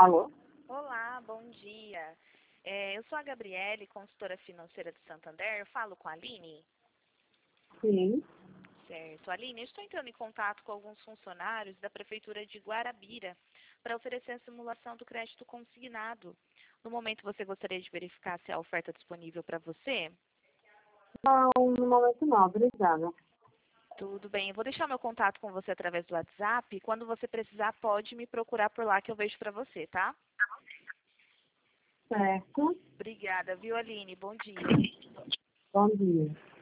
Alô? Olá, bom dia. Eu sou a Gabriele, consultora financeira do Santander. Eu falo com a Aline? Sim. Certo. Aline, eu estou entrando em contato com alguns funcionários da Prefeitura de Guarabira para oferecer a simulação do crédito consignado. No momento, você gostaria de verificar se há oferta disponível para você? Não, no momento não, obrigada. Tudo bem. Eu vou deixar meu contato com você através do WhatsApp. Quando você precisar, pode me procurar por lá que eu vejo para você, tá? Certo. Obrigada, viu, Aline? Bom dia. Bom dia.